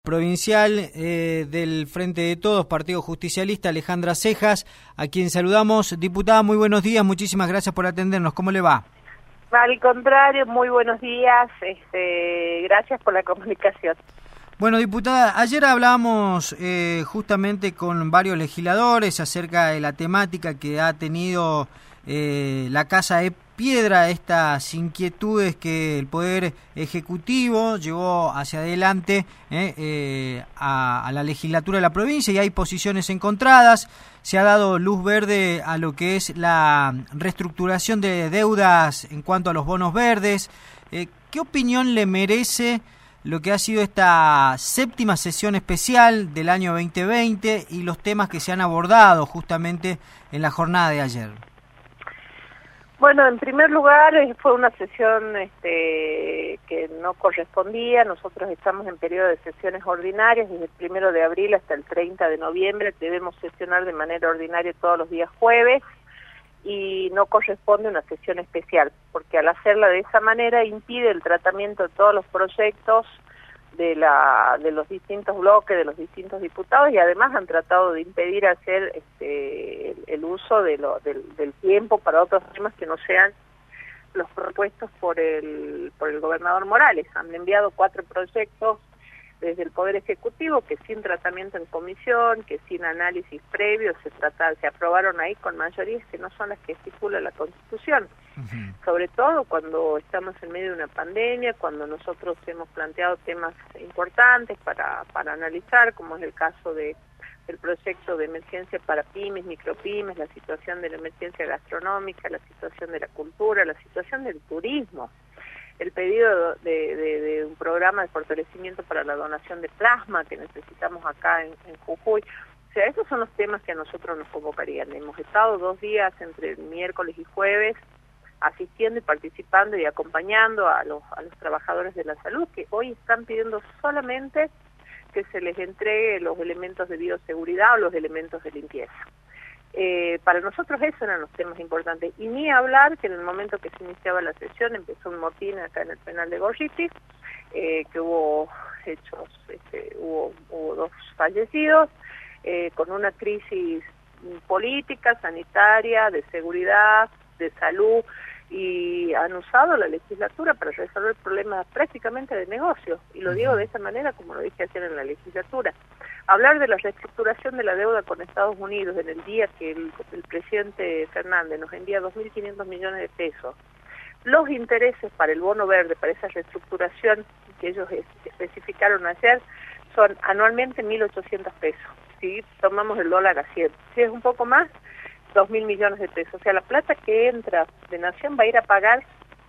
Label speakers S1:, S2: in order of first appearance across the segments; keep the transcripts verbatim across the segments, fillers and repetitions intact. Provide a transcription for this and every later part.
S1: provincial eh, del Frente de Todos, Partido Justicialista, Alejandra Cejas, a quien saludamos. Diputada, muy buenos días, muchísimas gracias por atendernos. ¿Cómo le va?
S2: Al contrario, muy buenos días, este, gracias por la comunicación.
S1: Bueno, diputada, ayer hablábamos eh, justamente con varios legisladores acerca de la temática que ha tenido eh, la Casa de Piedra, estas inquietudes que el Poder Ejecutivo llevó hacia adelante eh, eh, a, a la legislatura de la provincia, y hay posiciones encontradas. Se ha dado luz verde a lo que es la reestructuración de deudas en cuanto a los bonos verdes. Eh, ¿Qué opinión le merece lo que ha sido esta séptima sesión especial del año veinte veinte y los temas que se han abordado justamente en la jornada de ayer?
S2: Bueno, en primer lugar, fue una sesión este, que no correspondía. Nosotros estamos en periodo de sesiones ordinarias, desde el primero de abril hasta el treinta de noviembre. Debemos sesionar de manera ordinaria todos los días jueves, y no corresponde una sesión especial, porque al hacerla de esa manera impide el tratamiento de todos los proyectos de la de los distintos bloques, de los distintos diputados, y además han tratado de impedir hacer este el, el uso de lo, del, del tiempo para otros temas que no sean los propuestos por el por el gobernador Morales. Han enviado cuatro proyectos desde el Poder Ejecutivo que sin tratamiento en comisión, que sin análisis previo se trata, se aprobaron ahí con mayorías que no son las que estipula la Constitución. Uh-huh. Sobre todo cuando estamos en medio de una pandemia, cuando nosotros hemos planteado temas importantes para para analizar, como es el caso de del proyecto de emergencia para pymes, micropymes, la situación de la emergencia gastronómica, la situación de la cultura, la situación del turismo, el pedido de, de, de un programa de fortalecimiento para la donación de plasma que necesitamos acá en, en Jujuy. O sea, esos son los temas que a nosotros nos convocarían. Hemos estado dos días entre el miércoles y jueves asistiendo y participando y acompañando a los, a los trabajadores de la salud, que hoy están pidiendo solamente que se les entregue los elementos de bioseguridad o los elementos de limpieza. Eh, para nosotros esos eran los temas importantes, y ni hablar que en el momento que se iniciaba la sesión empezó un motín acá en el penal de Gorriti, eh, que hubo hechos, este, hubo, hubo dos fallecidos, eh, con una crisis política, sanitaria, de seguridad, de salud, y han usado la legislatura para resolver problemas prácticamente de negocio, y lo digo de esa manera como lo dije ayer en la legislatura. Hablar de la reestructuración de la deuda con Estados Unidos en el día que el, el presidente Fernández nos envía dos mil quinientos millones de pesos, los intereses para el bono verde, para esa reestructuración que ellos es, especificaron ayer, son anualmente mil ochocientos pesos, si tomamos el dólar a cien, si es un poco más, dos mil millones de pesos. O sea, la plata que entra de Nación va a ir a pagar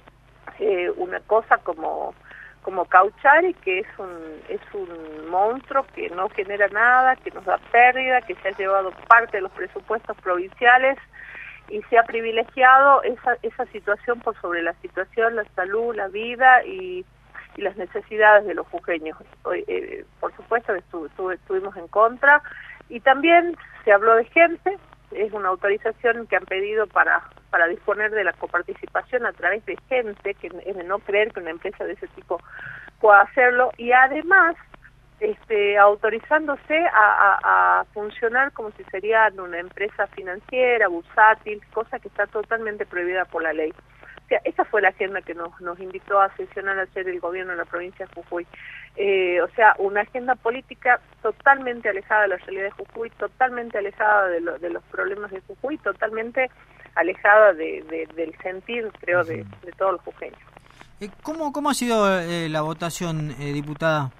S2: eh, una cosa como como Cauchari, que es un es un monstruo que no genera nada, que nos da pérdida, que se ha llevado parte de los presupuestos provinciales y se ha privilegiado esa esa situación por sobre la situación, la salud, la vida y, y las necesidades de los jujeños. Eh, por supuesto que estu, estu, estuvimos en contra, y también se habló de gente. Es una autorización que han pedido para para disponer de la coparticipación a través de gente, que es de no creer que una empresa de ese tipo pueda hacerlo, y además este, autorizándose a, a, a funcionar como si serían una empresa financiera, bursátil, cosa que está totalmente prohibida por la ley. O sea, esa fue la agenda que nos, nos invitó a sesionar ayer el gobierno de la provincia de Jujuy. Eh, o sea, una agenda política totalmente alejada de la realidad de Jujuy, totalmente alejada de, lo, de los problemas de Jujuy, totalmente alejada de, de, del sentir, creo, de, de todos los jujeños.
S1: ¿Cómo, cómo ha sido eh, la votación, eh, diputada?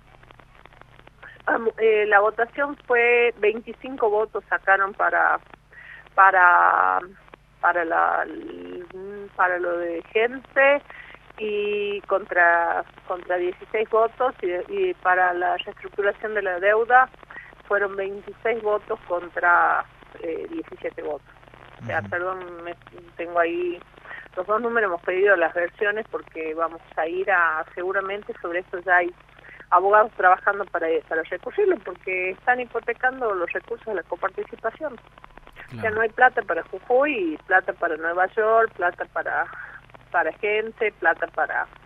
S2: Um, eh, la votación fue veinticinco votos sacaron para para para la para lo de gente, y contra contra dieciséis votos, y, y para la reestructuración de la deuda fueron veintiséis votos contra eh, diecisiete votos. O sea, uh-huh. perdón, me, tengo ahí los dos números, hemos pedido las versiones porque vamos a ir a, seguramente sobre esto ya hay abogados trabajando para, para recurrirlo, porque están hipotecando los recursos de la coparticipación. Claro. O sea, no hay plata para Jujuy, plata para Nueva York, plata para para gente, plata para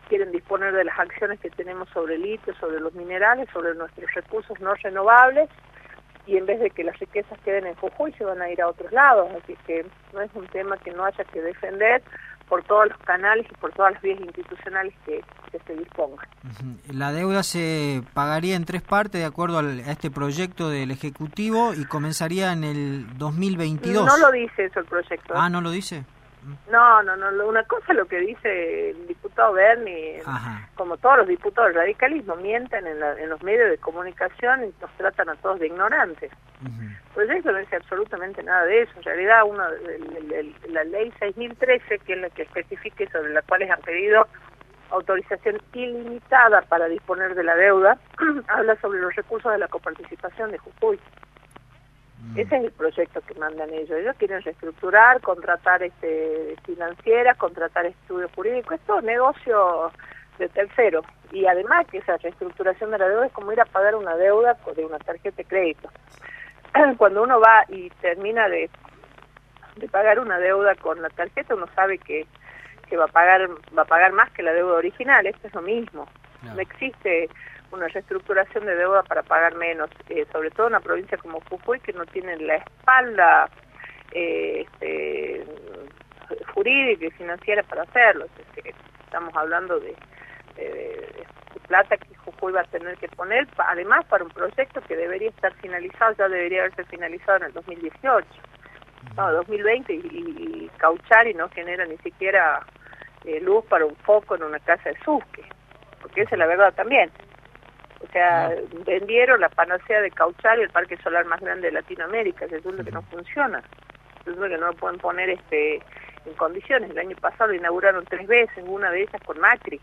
S2: quieren disponer de las acciones que tenemos sobre el litio, sobre los minerales, sobre nuestros recursos no renovables, y en vez de que las riquezas queden en Jujuy se van a ir a otros lados, así que no es un tema que no haya que defender por todos los canales y por todas las vías institucionales que, que se dispongan.
S1: La deuda se pagaría en tres partes de acuerdo al, a este proyecto del Ejecutivo y comenzaría en el dos mil veintidós.
S2: No lo dice eso el proyecto.
S1: Ah, ¿no lo dice?
S2: No, no, no. Una cosa es lo que dice el diputado Berni,
S1: Ajá. Como
S2: todos los diputados del radicalismo mienten en, la, en los medios de comunicación y nos tratan a todos de ignorantes. Uh-huh. Pues eso no dice absolutamente nada de eso. En realidad, uno, el, el, el, la ley seis mil trece, que es la que especifique sobre la cual han pedido autorización ilimitada para disponer de la deuda, habla sobre los recursos de la coparticipación de Jujuy. Ese es el proyecto que mandan ellos. Ellos quieren reestructurar, contratar este financieras, contratar estudios jurídicos. Es todo negocio de tercero. Y además que esa reestructuración de la deuda es como ir a pagar una deuda de una tarjeta de crédito. Cuando uno va y termina de, de pagar una deuda con la tarjeta, uno sabe que, que va a pagar va a pagar más que la deuda original. Esto es lo mismo. No, no existe una reestructuración de deuda para pagar menos, eh, sobre todo en una provincia como Jujuy, que no tiene la espalda eh, este, jurídica y financiera para hacerlo. Este, estamos hablando de, de, de plata que Jujuy va a tener que poner, además para un proyecto que debería estar finalizado, ya debería haberse finalizado en el dos mil dieciocho, no, dos mil veinte, y, y, y Cauchari no genera ni siquiera eh, luz para un foco en una casa de Susque, porque esa es la verdad también. O sea, no. vendieron la panacea de Cauchari, el parque solar más grande de Latinoamérica, resulta uh-huh. que no funciona, resulta que no lo pueden poner este en condiciones. El año pasado lo inauguraron tres veces, una de ellas con Macri,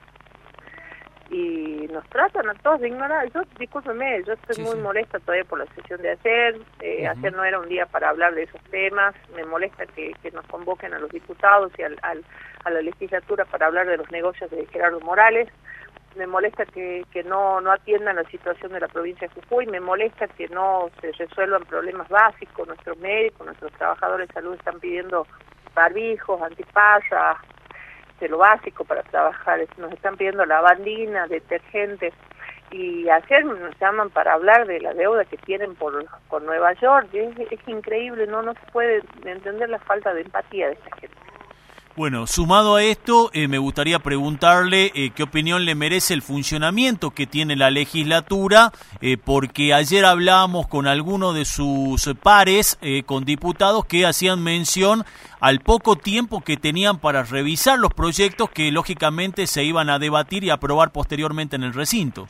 S2: y nos tratan a todos de ignorar. Yo, discúlpeme, yo estoy sí, muy sí. molesta todavía por la sesión de ayer, eh, uh-huh. ayer no era un día para hablar de esos temas, me molesta que, que nos convoquen a los diputados y al, al, a la legislatura para hablar de los negocios de Gerardo Morales. Me molesta que, que no, no atiendan la situación de la provincia de Jujuy, me molesta que no se resuelvan problemas básicos. Nuestros médicos, nuestros trabajadores de salud están pidiendo barbijos, antiparras, de lo básico para trabajar, nos están pidiendo lavandina, detergentes, y ayer nos llaman para hablar de la deuda que tienen por con Nueva York. Es, es increíble, no, no se puede entender la falta de empatía de esta gente.
S3: Bueno, sumado a esto, eh, me gustaría preguntarle eh, qué opinión le merece el funcionamiento que tiene la legislatura, eh, porque ayer hablábamos con algunos de sus pares, eh, con diputados que hacían mención al poco tiempo que tenían para revisar los proyectos que lógicamente se iban a debatir y aprobar posteriormente en el recinto.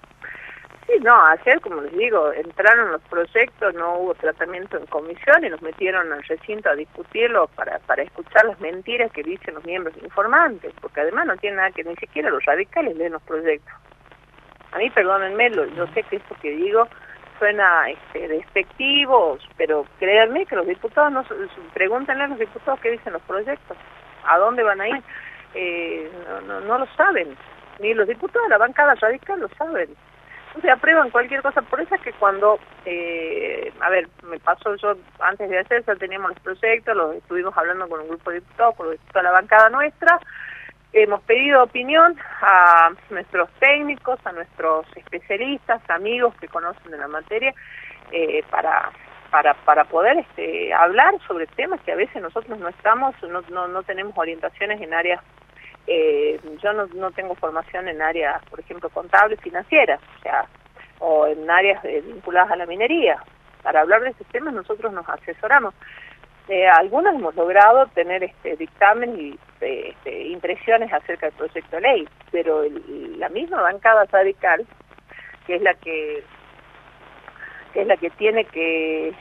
S2: Sí, no, ayer, como les digo, entraron los proyectos, no hubo tratamiento en comisión y nos metieron al recinto a discutirlo para, para escuchar las mentiras que dicen los miembros informantes, porque además no tiene nada que ni siquiera los radicales leen los proyectos. A mí, perdónenme, lo, yo sé que esto que digo suena este, despectivo, pero créanme que los diputados, no, pregúntenle a los diputados qué dicen los proyectos, a dónde van a ir, eh, no, no, no lo saben, ni los diputados de la bancada radical lo saben. O sea, aprueban cualquier cosa. Por eso es que cuando, eh, a ver, me pasó yo, antes de hacer ya teníamos los proyectos, los estuvimos hablando con un grupo de diputados, con los diputados de la bancada nuestra, hemos pedido opinión a nuestros técnicos, a nuestros especialistas, amigos que conocen de la materia, eh, para para para poder este hablar sobre temas que a veces nosotros no estamos, no no, no tenemos orientaciones en áreas. Eh, yo no, no tengo formación en áreas, por ejemplo, contables, financieras, o sea, o en áreas eh, vinculadas a la minería. Para hablar de estos temas nosotros nos asesoramos. Eh, algunos hemos logrado tener este dictamen y eh, este, impresiones acerca del proyecto de ley, pero el, la misma bancada radical, que es la que, que es la que tiene que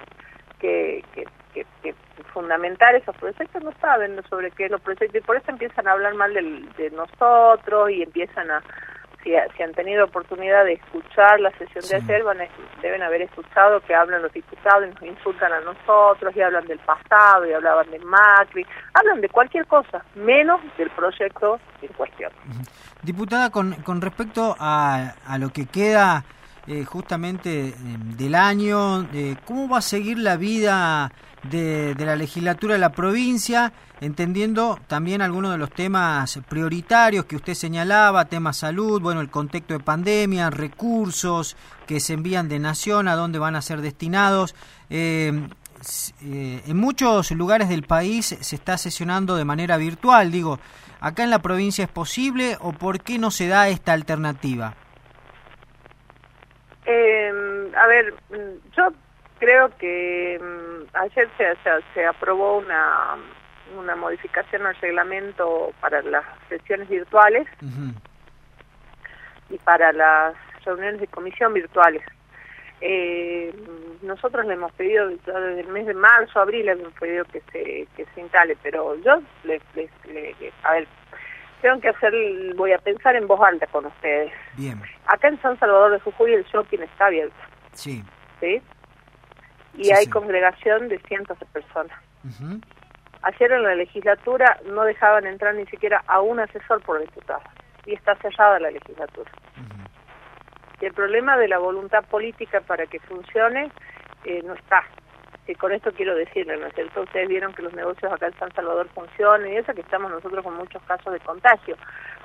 S2: que, que Que, que fundamentar esos proyectos, no saben sobre qué es los proyectos, y por eso empiezan a hablar mal del, de nosotros y empiezan a, si, si han tenido oportunidad de escuchar la sesión de ayer, van a, deben haber escuchado que hablan los diputados y nos insultan a nosotros y hablan del pasado y hablaban de Macri, hablan de cualquier cosa, menos del proyecto en cuestión.
S1: Diputada, con, con respecto a, a lo que queda eh, justamente eh, del año, eh, cómo va a seguir la vida de, de la legislatura de la provincia, entendiendo también algunos de los temas prioritarios que usted señalaba, temas salud, bueno, el contexto de pandemia, recursos que se envían de Nación, a dónde van a ser destinados. Eh, eh, en muchos lugares del país se está sesionando de manera virtual, digo, ¿acá en la provincia es posible o por qué no se da esta alternativa?
S2: Eh, a ver, yo creo que um, ayer se, se, se aprobó una, una modificación al reglamento para las sesiones virtuales uh-huh. y para las reuniones de comisión virtuales. Eh, nosotros le hemos pedido desde el mes de marzo, abril, le hemos pedido que se que se instale, pero yo les, les, les, les a ver, tengo que hacer, voy a pensar en voz alta con ustedes.
S1: Bien.
S2: Acá en San Salvador de Jujuy el shopping está abierto.
S1: Sí.
S2: ¿Sí? Y
S1: sí,
S2: hay
S1: sí.
S2: congregación de cientos de personas.
S1: Uh-huh.
S2: Ayer en la legislatura no dejaban entrar ni siquiera a un asesor por diputado. Y está cerrada la legislatura. Uh-huh. Y el problema de la voluntad política para que funcione eh, no está. Y con esto quiero decirle, ¿no es cierto? Ustedes vieron que los negocios acá en San Salvador funcionan y eso, que estamos nosotros con muchos casos de contagio.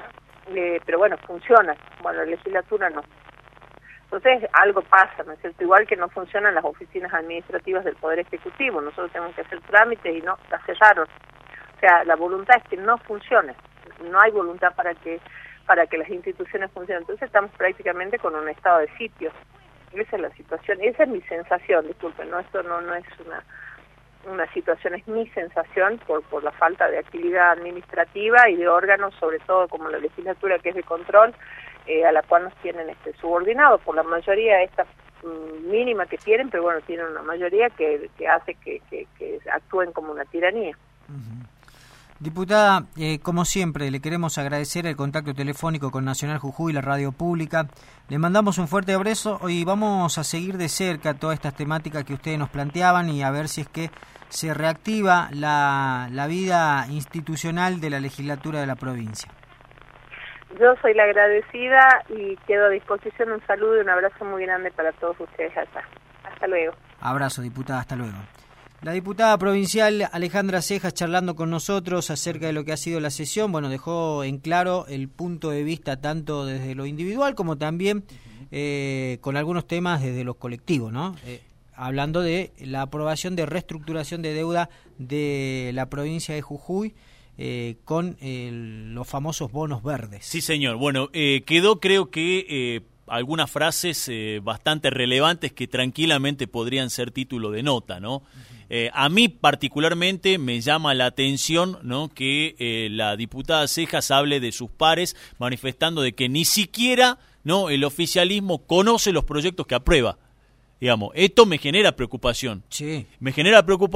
S2: Eh, pero bueno, funciona. Bueno, la legislatura no. Entonces algo pasa, ¿no es cierto? Igual que no funcionan las oficinas administrativas del Poder Ejecutivo. Nosotros tenemos que hacer trámites y no, las cerraron. O sea, la voluntad es que no funcione. No hay voluntad para que para que las instituciones funcionen. Entonces estamos prácticamente con un estado de sitio. Esa es la situación, esa es mi sensación, disculpen, no, esto no no es una una situación, es mi sensación por por la falta de actividad administrativa y de órganos, sobre todo como la legislatura, que es de control, eh, a la cual nos tienen este subordinados, por la mayoría esta mm, mínima que tienen, pero bueno, tienen una mayoría que, que hace que, que, que actúen como una tiranía.
S1: Uh-huh. Diputada, eh, como siempre, le queremos agradecer el contacto telefónico con Nacional Jujuy, la radio pública. Le mandamos un fuerte abrazo y vamos a seguir de cerca todas estas temáticas que ustedes nos planteaban y a ver si es que se reactiva la, la vida institucional de la legislatura de la provincia.
S2: Yo soy la agradecida y quedo a disposición. Un saludo y un abrazo muy grande para todos ustedes allá. Hasta luego.
S1: Abrazo, diputada, hasta luego. La diputada provincial Alejandra Cejas charlando con nosotros acerca de lo que ha sido la sesión, bueno, dejó en claro el punto de vista tanto desde lo individual como también eh, con algunos temas desde los colectivos, ¿no? Eh, hablando de la aprobación de reestructuración de deuda de la provincia de Jujuy eh, con eh, los famosos bonos verdes.
S3: Sí, señor. Bueno, eh, quedó creo que... Eh, algunas frases eh, bastante relevantes que tranquilamente podrían ser título de nota, ¿no? Uh-huh. Eh, a mí particularmente me llama la atención, ¿no?, que eh, la diputada Cejas hable de sus pares, manifestando de que ni siquiera, ¿no?, el oficialismo conoce los proyectos que aprueba. Digamos, esto me genera preocupación.
S1: Sí.
S3: Me genera preocupación.